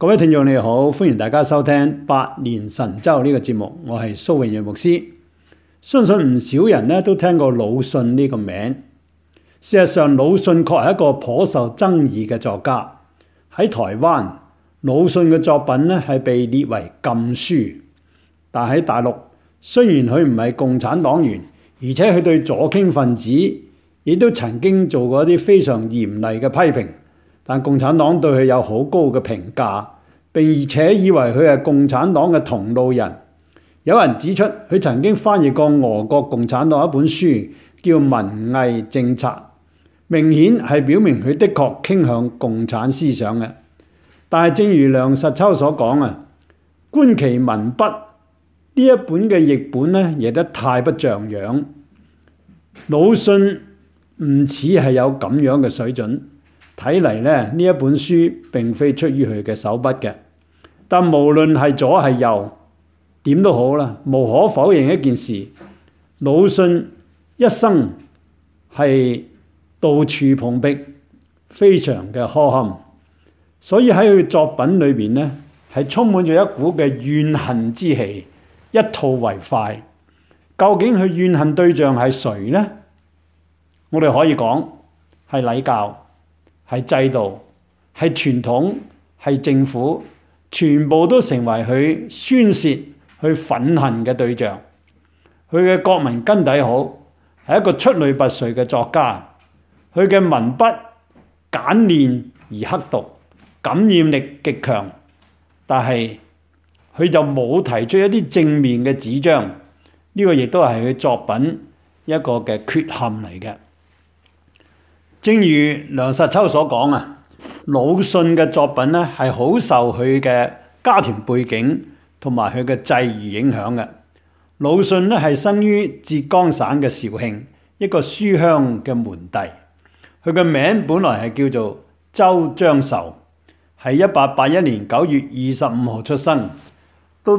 各位聽眾你好，歡迎大家收聽百年神州呢個節目，我係蘇永陽牧師。相信唔少人咧都聽過魯迅呢個名。事實上，魯迅確係一個頗受爭議嘅作家。喺台灣，魯迅嘅作品咧係被列為禁書，但喺大陸，雖然佢唔係共產黨員，而且佢對左傾分子亦都曾經做過一啲非常嚴厲嘅批評。但共產黨對佢有好高嘅評價，並且以為佢係共產黨嘅同路人。有人指出，佢曾經翻譯過俄國共產黨一本書，叫《文藝政策》，明顯係表明佢的確傾向共產思想嘅。但係正如梁實秋所講啊，觀其文筆，呢一本嘅譯本咧譯得太不像樣。魯迅唔似係有咁樣嘅水準。睇嚟咧，呢一本書並非出於佢嘅手筆嘅，但無論係左係右，點都好啦，無可否認一件事，魯迅一生係到處碰壁，非常嘅苛刻，所以喺佢作品裏邊咧，係充滿咗一股嘅怨恨之氣，一吐為快。究竟佢怨恨對象係誰呢？我哋可以講係禮教。係制度，係傳統，係政府，全部都成為佢宣洩、去憤恨嘅對象。佢嘅國民根底好，係一個出類拔萃嘅作家。佢嘅文筆簡練而刻毒，感染力極強。但係佢就冇提出一啲正面嘅主張，呢個亦都係佢作品一個嘅缺陷嚟嘅。正如梁實秋所講啊，魯迅嘅作品咧係好受佢嘅家庭背景同埋佢嘅際遇影響嘅。魯迅咧係生於浙江省嘅紹興，一個書香嘅門第。佢嘅名本來係叫做周將壽，係1881年9月25號出生。到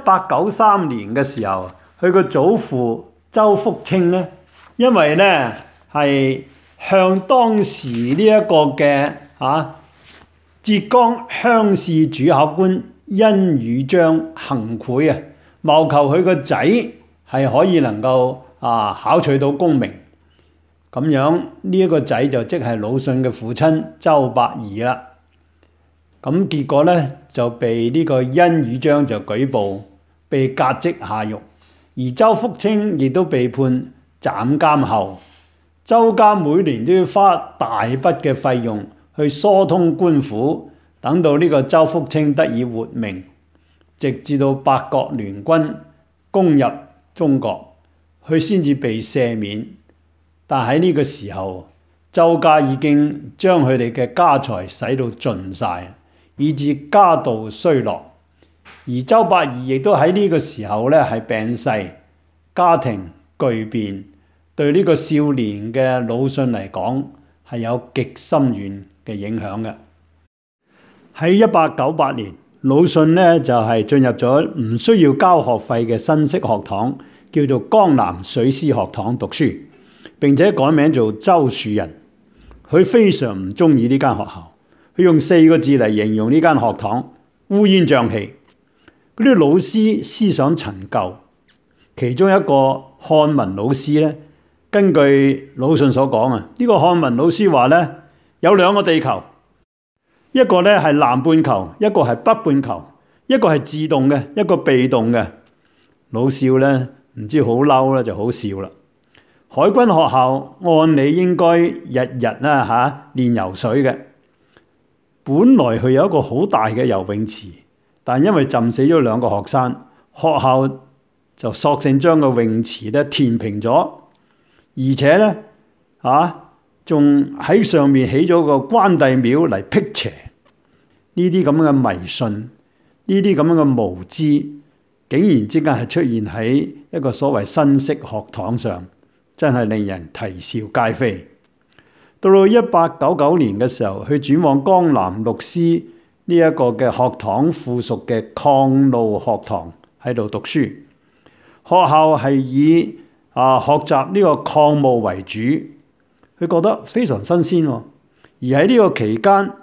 1893年嘅時候，佢個祖父周福清咧，因為咧係向當時呢一個嘅浙江鄉試主考官殷汝章行賄啊，謀求佢個仔係可以能夠考取到功名。咁樣呢一個仔就即係魯迅嘅父親周伯儀啦。咁結果咧就被呢個殷汝章就舉報，被革職下獄，而周福清亦都被判斬監後。周家每年都要花大筆嘅費用去疏通官府，等到呢個周福清得以活命，直至到八國聯軍攻入中國，佢先至被赦免。但喺呢個時候，周家已經將佢哋嘅家財使到盡晒，以致家道衰落。而周伯儀亦都喺呢個時候咧係病逝，家庭巨變。對呢個少年嘅魯迅嚟講係有極深遠嘅影響嘅。喺1898年，魯迅咧就係進入咗唔需要交學費嘅新式學堂，叫做江南水師學堂讀書，並且改名做周樹人。佢非常唔中意呢間學校，佢用4個字嚟形容呢間學堂：烏煙瘴氣。嗰啲老師思想陳舊，其中一個漢文老師咧。根據魯迅所講啊，呢個漢文老師話咧，有2個地球，一個咧係南半球，一個係北半球，一個係自動嘅，一個被動嘅。老少咧唔知好嬲咧就好笑啦。海軍學校按理應該日日練游水嘅，本來佢有一個好大嘅游泳池，但因為浸死咗2個學生，學校就索性將個泳池咧填平咗。而且咧，仲喺上面起咗個關帝廟嚟辟邪。呢啲咁嘅迷信，呢啲咁樣嘅無知，竟然之間係出現喺一個所謂新式學堂上，真係令人啼笑皆非。到1899年嘅時候，去轉往江南律師呢一個嘅學堂附屬嘅礦路學堂喺度讀書。學校係以學習呢個礦務為主，佢覺得非常新鮮喎。而喺呢個期間，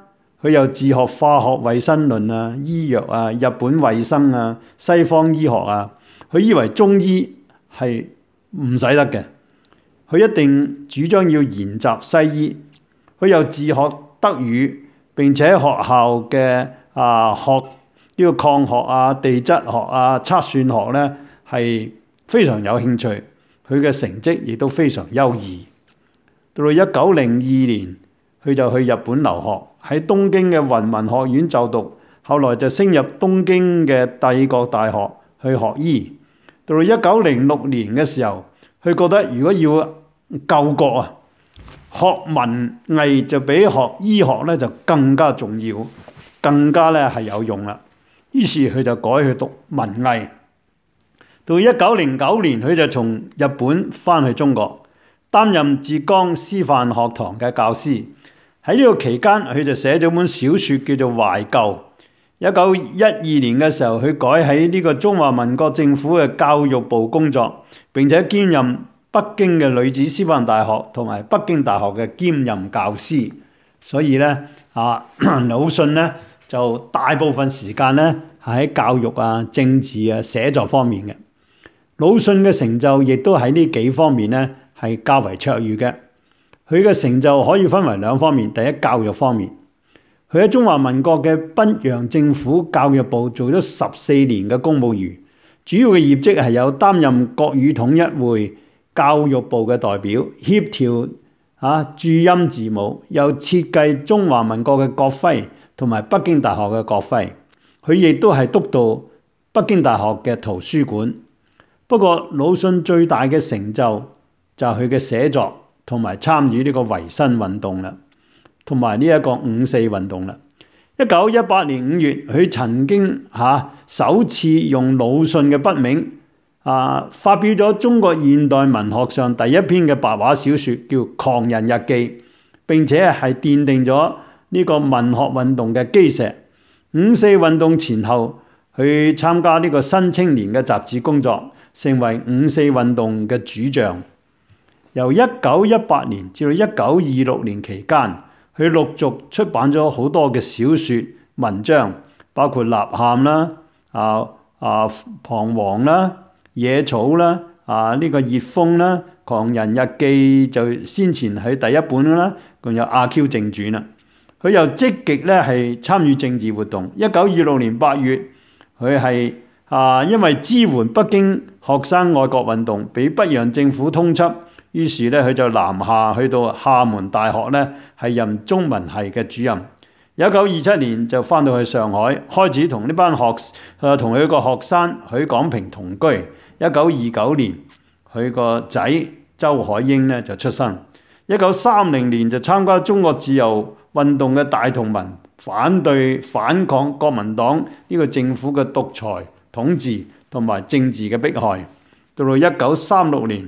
佢又自學化學衛生論啊、醫藥啊、日本衛生啊、西方醫學啊。佢以為中醫係唔使得嘅，佢一定主張要研習西醫。佢又自學德語，並且學校嘅學呢個礦學啊、地質學啊、測算學咧係非常有興趣。佢嘅成績亦都非常優異。到1902年，佢就去日本留學，喺東京嘅雲文學院就讀，後來就升入東京嘅帝國大學去學醫。到1906年嘅時候，佢覺得如果要救國啊，學文藝就比學醫學咧就更加重要，更加咧係有用啦。於是佢就改去讀文藝。到1909年，佢就從日本翻去中國，擔任浙江師範學堂嘅教師。喺呢個期間，佢就寫咗本小說叫做《懷舊》。1912年嘅時候，佢改喺呢個中華民國政府嘅教育部工作，並且兼任北京嘅女子師範大學同埋北京大學嘅兼任教師。所以咧，魯迅咧就大部分時間咧係喺教育啊、政治啊、寫作方面嘅。魯迅嘅成就亦都喺呢幾方面咧係較為卓越嘅。佢嘅成就可以分為兩方面，第一，教育方面。佢喺中華民國嘅北洋政府教育部做咗14年嘅公務員，主要嘅業績係有擔任國語統一會教育部嘅代表，協調注音字母，又設計中華民國嘅國徽同埋北京大學嘅國徽。佢亦都係督導北京大學嘅圖書館。不過魯迅最大嘅成就就係佢嘅寫作同埋參與呢個維新運動啦，同埋呢一個五四運動啦。1918年5月，佢曾經首次用魯迅嘅筆名發表咗中國現代文學上第一篇嘅白話小說，叫《狂人日記》，並且係奠定咗呢個文學運動嘅基石。五四運動前後，佢參加呢個《新青年》嘅雜誌工作，成為五四運動嘅主將。由1918年至到1926年期間，佢陸續出版咗好多嘅小說文章，包括《吶喊》啦、彷徨啦、野草啦、呢個熱風啦、狂人日記就先前係第一本啦，仲有阿 Q 正傳啦。佢又積極咧係參與政治活動。1926年8月，佢係因為支援北京學生愛國運動，被北洋政府通緝，於是咧佢就南下去到廈門大學咧係任中文系嘅主任。1927年就翻到去上海，開始同呢班同佢個學生許廣平同居。1929年，佢個仔周海嬰咧就出生。1930年就參加中國自由運動嘅大同盟，反抗國民黨呢個政府嘅獨裁統治同埋政治嘅迫害。到1936年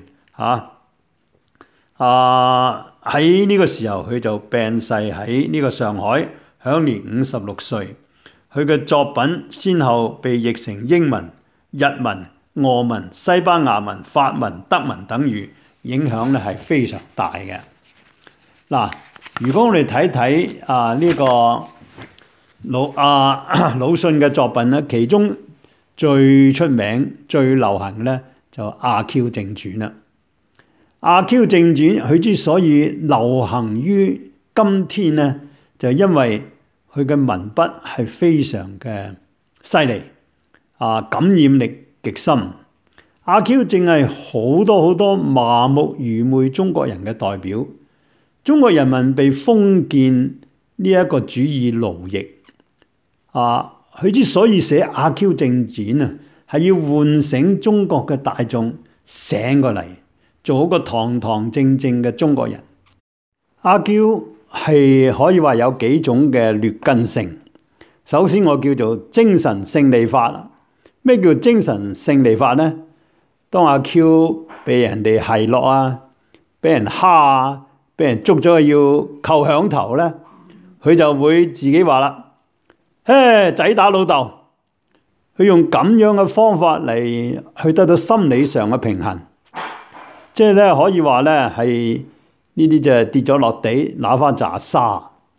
喺呢個時候，佢就病逝喺呢個上海，享年56歲。佢嘅作品先後被譯成英文、日文、俄文、西班牙文、法文、德文等語，影響咧係非常大嘅。嗱，如果我哋睇睇呢個魯迅嘅作品咧，其中最出名、最流行咧就《阿 Q 正傳》啦。《阿 Q 正傳》佢之所以流行於今天咧，就因為佢嘅文筆係非常嘅犀利，感染力極深。阿 Q 正係好多麻木愚昧中國人嘅代表。中國人民被封建呢一個主義奴役，佢之所以寫《阿 Q 正傳》啊，係要喚醒中國嘅大眾醒過嚟，做好個堂堂正正嘅中國人。阿 Q 係可以話有幾種嘅劣根性。首先我叫做精神勝利法。咩叫精神勝利法呢？當阿 Q 被人哋奚落啊，俾人蝦啊，俾人捉咗要扣響頭咧，佢就會自己話啦：仔打老豆。佢用咁樣嘅方法嚟去得到心理上嘅平衡，即係咧可以話咧係呢啲就係跌咗落地揦翻拃沙。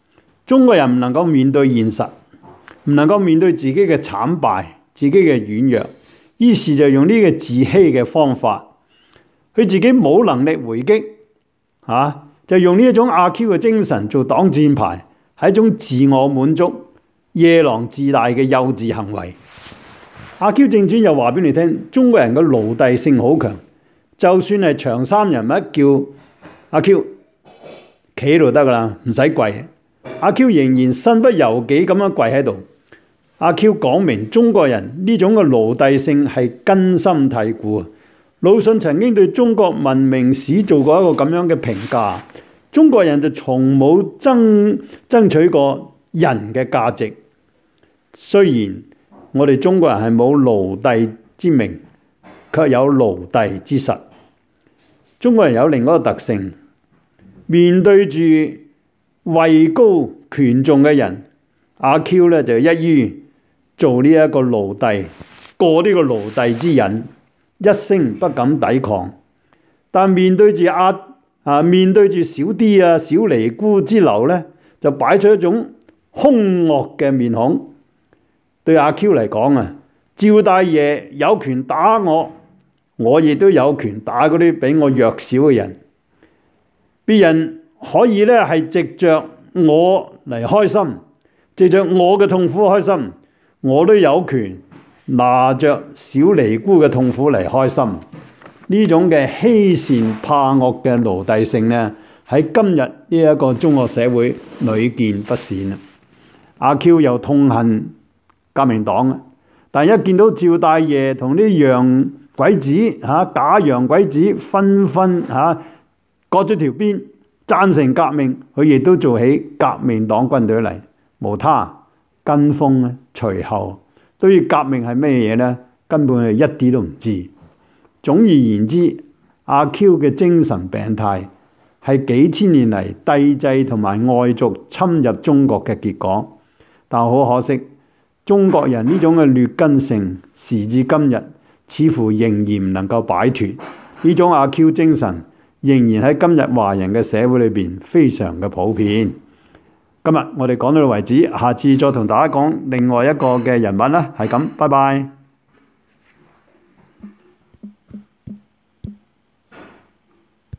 中國人唔能夠面對現實，唔能夠面對自己嘅慘敗、自己嘅軟弱，於是就用呢個自欺嘅方法，佢自己冇能力回擊，就用呢一種阿 Q 嘅精神做擋箭牌，係一種自我滿足、夜郎自大嘅幼稚行為。阿 Q 正傳又話俾你聽，中國人嘅奴隸性好強，就算係長衫人物叫阿 Q 企喺度得噶啦，唔使跪，阿 Q 仍然身不由己咁樣跪喺度。阿 Q 講明中國人呢種嘅奴隸性係根深蒂固。魯迅曾經對中國文明史做過一個咁樣嘅評價，中國人就從冇爭取過人嘅價值。雖然我哋中國人係冇奴隸之名，卻有奴隸之實。中國人有另一個特性，面對住位高權重嘅人，阿 Q 咧就一於做呢一個奴隸，過呢個奴隸之癮，一聲不敢抵抗。但面對住面對住小啲小尼姑之流咧，就擺出一種兇惡嘅面孔。對阿 Q 嚟講趙大爺有權打我，我亦都有權打嗰啲比我弱小嘅人。別人可以咧係藉着我嚟開心，藉着我嘅痛苦開心，我都有權拿着小尼姑嘅痛苦嚟開心。呢種嘅欺善怕惡嘅奴隸性呢，喺今日呢一個中國社會屢見不鮮。阿 Q 又痛恨革命黨，但一見到趙大爺同啲洋鬼子假洋鬼子紛紛割咗條邊，贊成革命，佢亦都做起革命黨軍隊嚟，無他跟風隨後。對於革命係咩嘢呢？根本係一啲都唔知。總而言之，阿 Q 嘅精神病態係幾千年嚟帝制同埋外族侵入中國嘅結果。但好可惜，中國人呢種嘅劣根性，時至今日似乎仍然唔能夠擺脫。呢種阿 Q 精神仍然喺今日華人嘅社會裏邊非常嘅普遍。今日我哋講到呢度為止，下次再同大家講另外一個嘅人物啦，係咁，拜拜。